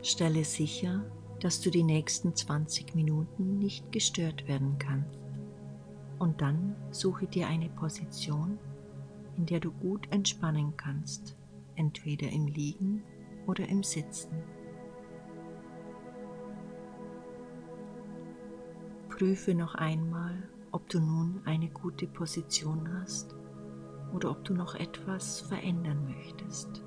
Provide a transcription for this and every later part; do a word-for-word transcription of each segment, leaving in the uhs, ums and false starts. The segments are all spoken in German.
Stelle sicher, dass du die nächsten zwanzig Minuten nicht gestört werden kannst. Und dann suche dir eine Position, in der du gut entspannen kannst, entweder im Liegen oder im Sitzen. Prüfe noch einmal, ob du nun eine gute Position hast oder ob du noch etwas verändern möchtest.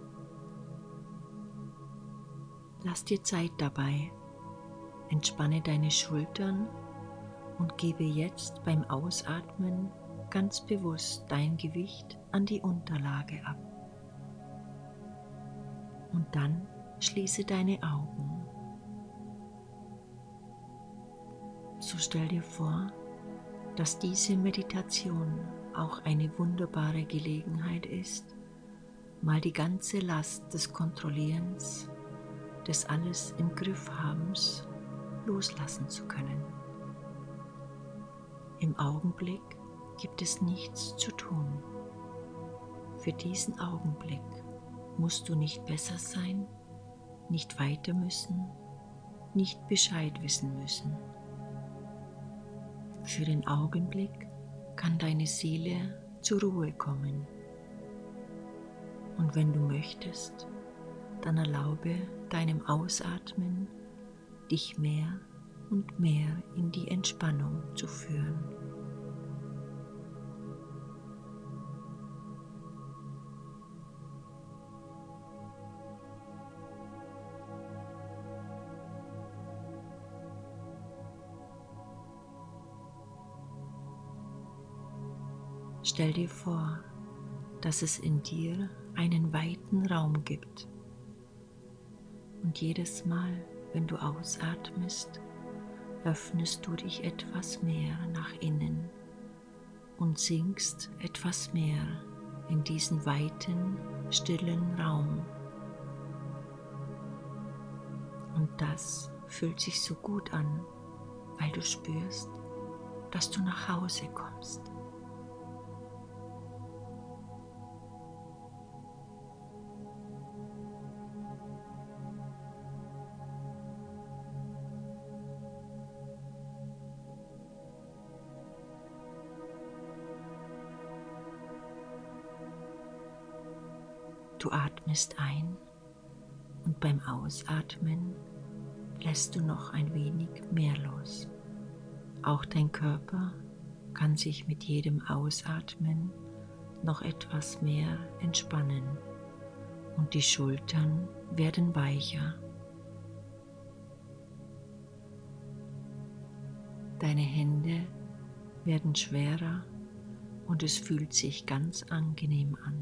Lass dir Zeit dabei, entspanne deine Schultern und gebe jetzt beim Ausatmen ganz bewusst dein Gewicht an die Unterlage ab. Und dann schließe deine Augen. So stell dir vor, dass diese Meditation auch eine wunderbare Gelegenheit ist, mal die ganze Last des Kontrollierens, des Alles im Griff habens loslassen zu können. Im Augenblick gibt es nichts zu tun. Für diesen Augenblick musst du nicht besser sein, nicht weiter müssen, nicht Bescheid wissen müssen. Für den Augenblick kann deine Seele zur Ruhe kommen. Und wenn du möchtest, dann erlaube deinem Ausatmen, dich mehr und mehr in die Entspannung zu führen. Stell dir vor, dass es in dir einen weiten Raum gibt. Und jedes Mal, wenn du ausatmest, öffnest du dich etwas mehr nach innen und sinkst etwas mehr in diesen weiten, stillen Raum. Und das fühlt sich so gut an, weil du spürst, dass du nach Hause kommst. Du atmest ein und beim Ausatmen lässt du noch ein wenig mehr los. Auch dein Körper kann sich mit jedem Ausatmen noch etwas mehr entspannen und die Schultern werden weicher. Deine Hände werden schwerer und es fühlt sich ganz angenehm an.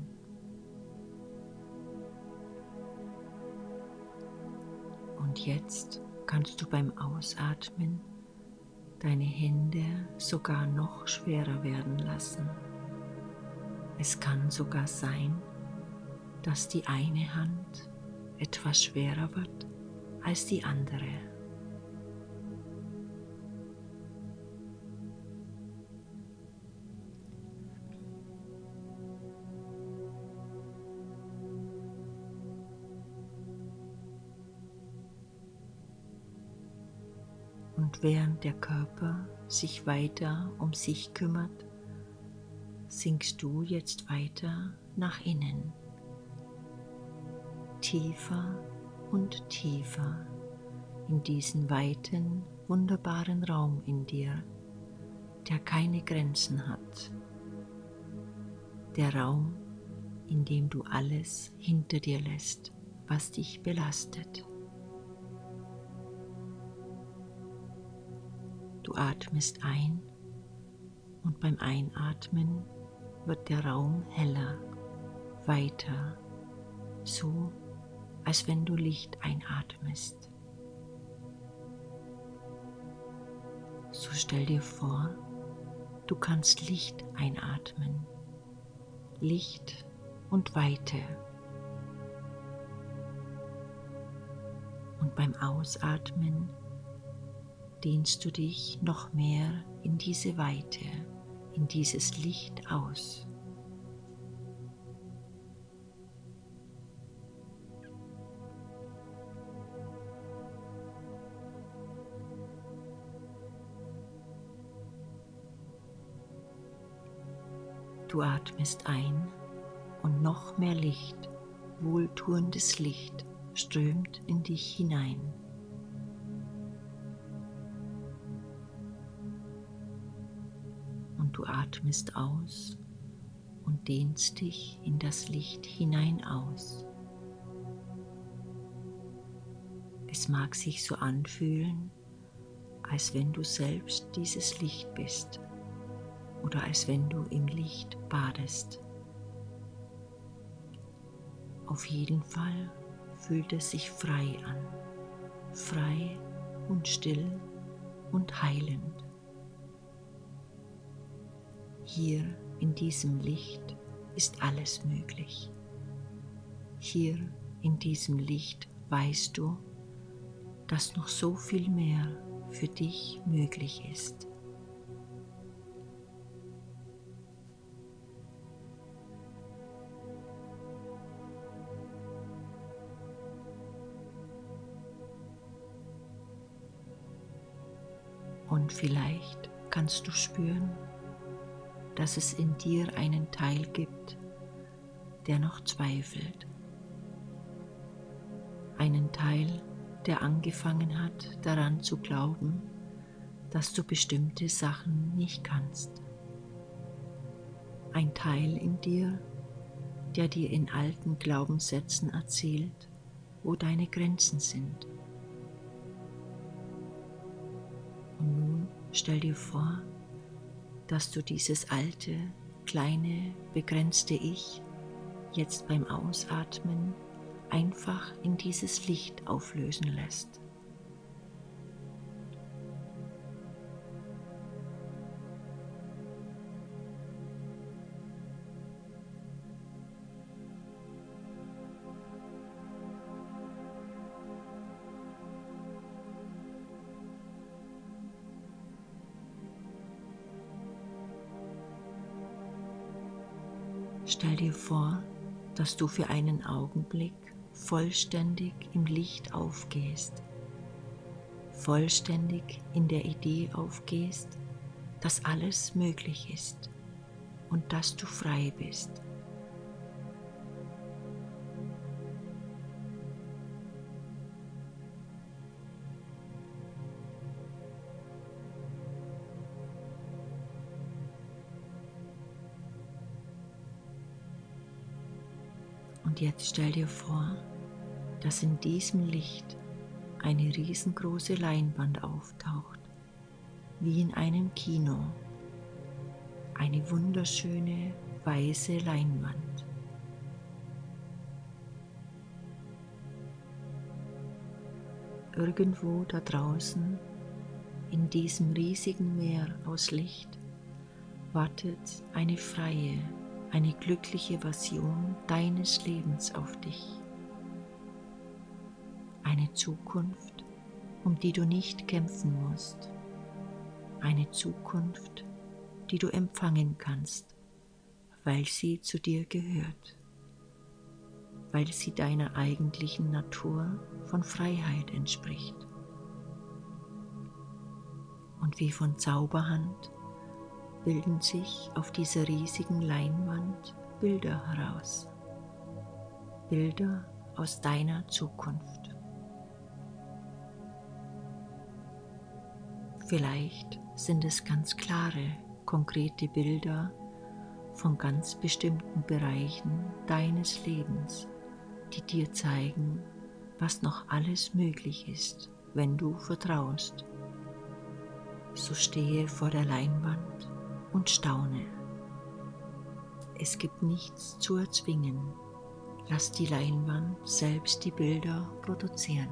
Und jetzt kannst du beim Ausatmen deine Hände sogar noch schwerer werden lassen. Es kann sogar sein, dass die eine Hand etwas schwerer wird als die andere. Und während der Körper sich weiter um sich kümmert, sinkst du jetzt weiter nach innen. Tiefer und tiefer in diesen weiten, wunderbaren Raum in dir, der keine Grenzen hat. Der Raum, in dem du alles hinter dir lässt, was dich belastet. Du atmest ein und beim Einatmen wird der Raum heller, weiter, so als wenn du Licht einatmest. So stell dir vor, du kannst Licht einatmen, Licht und Weite. Und beim Ausatmen dehnst du dich noch mehr in diese Weite, in dieses Licht aus. Du atmest ein und noch mehr Licht, wohltuendes Licht, strömt in dich hinein. Und du atmest aus und dehnst dich in das Licht hinein aus. Es mag sich so anfühlen, als wenn du selbst dieses Licht bist oder als wenn du im Licht badest. Auf jeden Fall fühlt es sich frei an, frei und still und heilend. Hier in diesem Licht ist alles möglich. Hier in diesem Licht weißt du, dass noch so viel mehr für dich möglich ist. Und vielleicht kannst du spüren, dass es in dir einen Teil gibt, der noch zweifelt. Einen Teil, der angefangen hat, daran zu glauben, dass du bestimmte Sachen nicht kannst. Ein Teil in dir, der dir in alten Glaubenssätzen erzählt, wo deine Grenzen sind. Und nun stell dir vor, dass du dieses alte, kleine, begrenzte Ich jetzt beim Ausatmen einfach in dieses Licht auflösen lässt. Stell dir vor, dass du für einen Augenblick vollständig im Licht aufgehst, vollständig in der Idee aufgehst, dass alles möglich ist und dass du frei bist. Und jetzt stell dir vor, dass in diesem Licht eine riesengroße Leinwand auftaucht, wie in einem Kino. Eine wunderschöne weiße Leinwand. Irgendwo da draußen, in diesem riesigen Meer aus Licht, wartet eine freie, eine glückliche Version deines Lebens auf dich. Eine Zukunft, um die du nicht kämpfen musst. Eine Zukunft, die du empfangen kannst, weil sie zu dir gehört, weil sie deiner eigentlichen Natur von Freiheit entspricht. Und wie von Zauberhand bilden sich auf dieser riesigen Leinwand Bilder heraus. Bilder aus deiner Zukunft. Vielleicht sind es ganz klare, konkrete Bilder von ganz bestimmten Bereichen deines Lebens, die dir zeigen, was noch alles möglich ist, wenn du vertraust. So stehe vor der Leinwand und staune. Es gibt nichts zu erzwingen. Lass die Leinwand selbst die Bilder produzieren.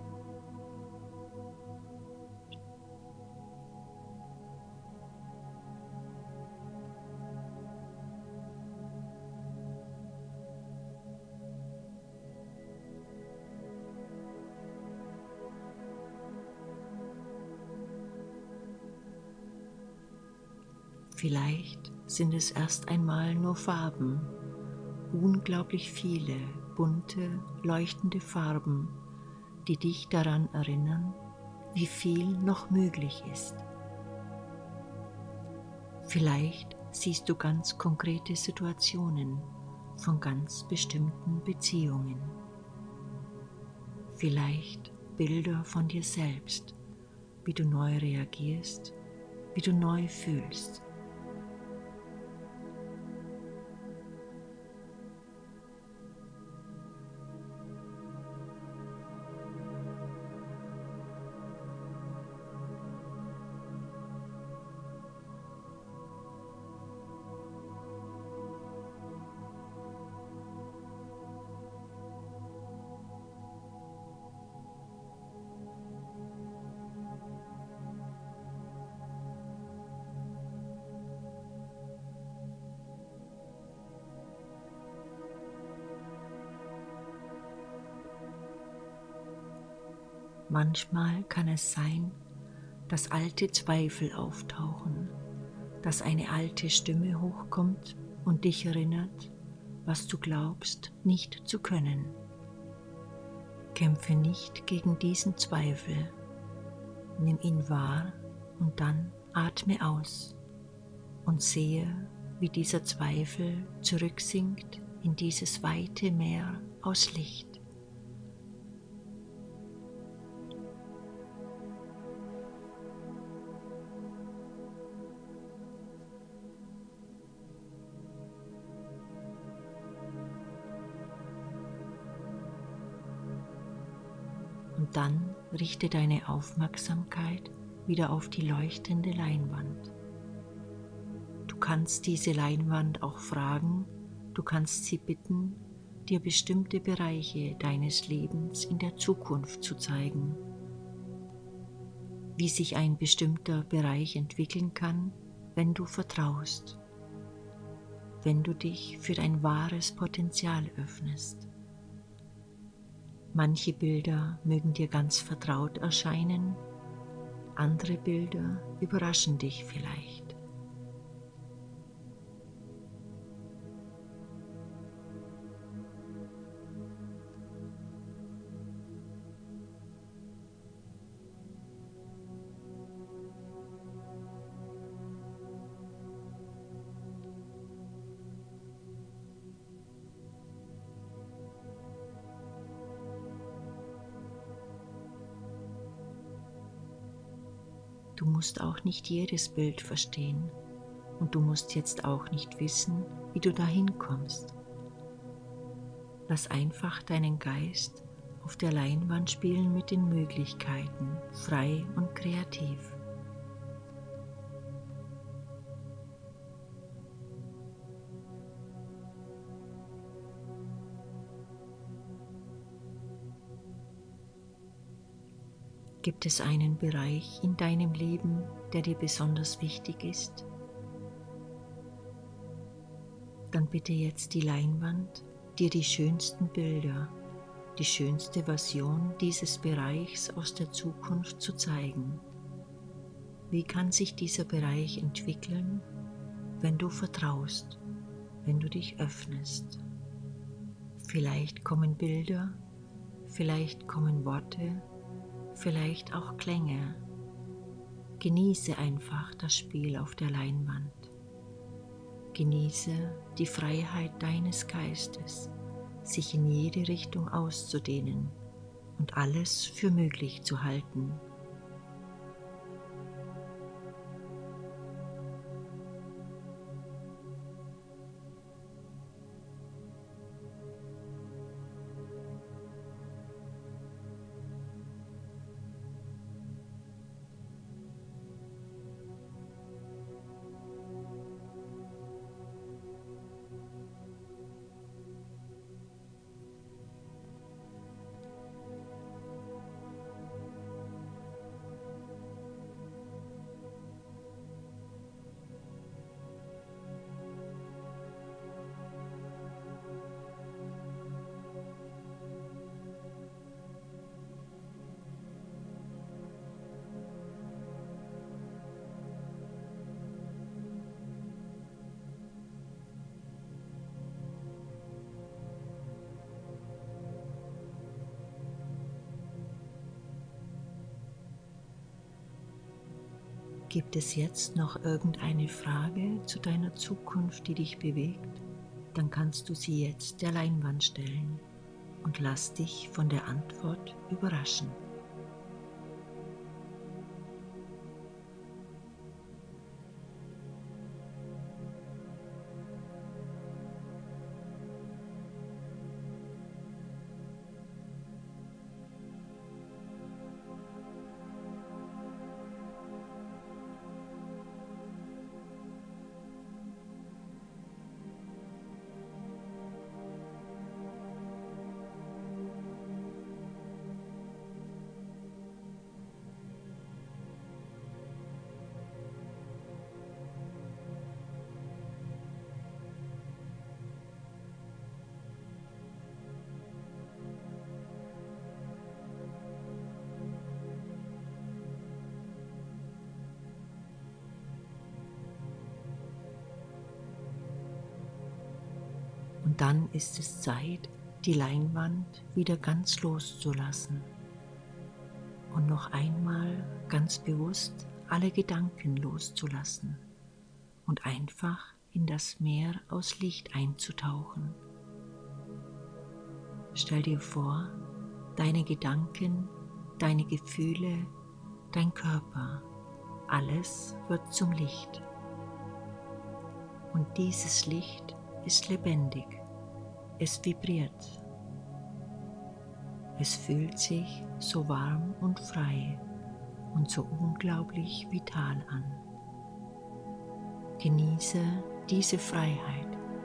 Vielleicht sind es erst einmal nur Farben, unglaublich viele, bunte, leuchtende Farben, die dich daran erinnern, wie viel noch möglich ist. Vielleicht siehst du ganz konkrete Situationen von ganz bestimmten Beziehungen. Vielleicht Bilder von dir selbst, wie du neu reagierst, wie du neu fühlst. Manchmal kann es sein, dass alte Zweifel auftauchen, dass eine alte Stimme hochkommt und dich erinnert, was du glaubst nicht zu können. Kämpfe nicht gegen diesen Zweifel. Nimm ihn wahr und dann atme aus und sehe, wie dieser Zweifel zurücksinkt in dieses weite Meer aus Licht. Und dann richte deine Aufmerksamkeit wieder auf die leuchtende Leinwand. Du kannst diese Leinwand auch fragen, du kannst sie bitten, dir bestimmte Bereiche deines Lebens in der Zukunft zu zeigen, wie sich ein bestimmter Bereich entwickeln kann, wenn du vertraust, wenn du dich für dein wahres Potenzial öffnest. Manche Bilder mögen dir ganz vertraut erscheinen, andere Bilder überraschen dich vielleicht. Du musst auch nicht jedes Bild verstehen und du musst jetzt auch nicht wissen, wie du dahin kommst. Lass einfach deinen Geist auf der Leinwand spielen mit den Möglichkeiten, frei und kreativ. Gibt es einen Bereich in deinem Leben, der dir besonders wichtig ist? Dann bitte jetzt die Leinwand, dir die schönsten Bilder, die schönste Version dieses Bereichs aus der Zukunft zu zeigen. Wie kann sich dieser Bereich entwickeln, wenn du vertraust, wenn du dich öffnest? Vielleicht kommen Bilder, vielleicht kommen Worte, vielleicht auch Klänge. Genieße einfach das Spiel auf der Leinwand. Genieße die Freiheit deines Geistes, sich in jede Richtung auszudehnen und alles für möglich zu halten. Gibt es jetzt noch irgendeine Frage zu deiner Zukunft, die dich bewegt? Dann kannst du sie jetzt der Leinwand stellen und lass dich von der Antwort überraschen. Und dann ist es Zeit, die Leinwand wieder ganz loszulassen und noch einmal ganz bewusst alle Gedanken loszulassen und einfach in das Meer aus Licht einzutauchen. Stell dir vor, deine Gedanken, deine Gefühle, dein Körper, alles wird zum Licht. Und dieses Licht ist lebendig. Es vibriert. Es fühlt sich so warm und frei und so unglaublich vital an. Genieße diese Freiheit.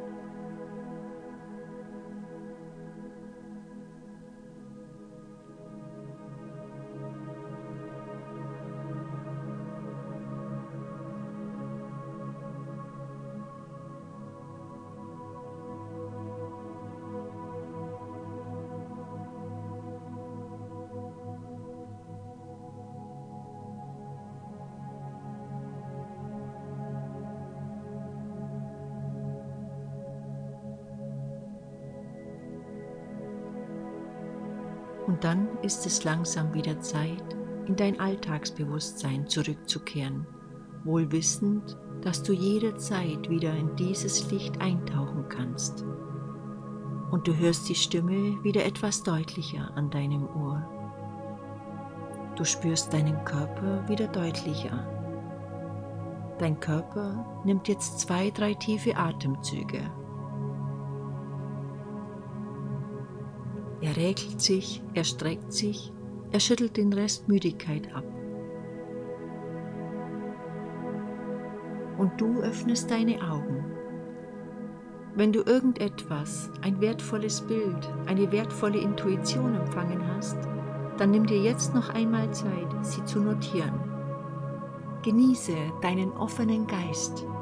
Und dann ist es langsam wieder Zeit, in dein Alltagsbewusstsein zurückzukehren, wohl wissend, dass du jederzeit wieder in dieses Licht eintauchen kannst. Und du hörst die Stimme wieder etwas deutlicher an deinem Ohr. Du spürst deinen Körper wieder deutlicher. Dein Körper nimmt jetzt zwei, drei tiefe Atemzüge. Er räkelt sich, er streckt sich, er schüttelt den Rest Müdigkeit ab. Und du öffnest deine Augen. Wenn du irgendetwas, ein wertvolles Bild, eine wertvolle Intuition empfangen hast, dann nimm dir jetzt noch einmal Zeit, sie zu notieren. Genieße deinen offenen Geist.